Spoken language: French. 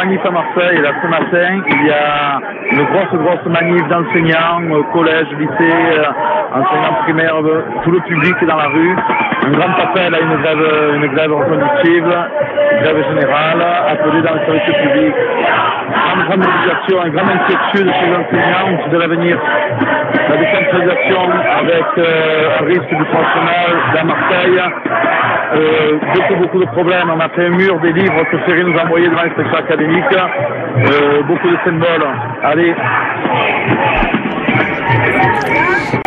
manif à Marseille. Là, ce matin, il y a une grosse manif d'enseignants, collège, lycée, enseignants primaires, tout le public est dans la rue. Un grand appel à une grève reconductible, une grève générale, appelée dans le service public. Une grande mobilisation, une grande inquiétude chez les enseignants de l'avenir. La décentralisation avec un risque du personnel à Marseille. Beaucoup de problèmes. On a fait un mur des livres que Ferry nous a envoyés devant l'inspection académique. Beaucoup de symboles. Allez.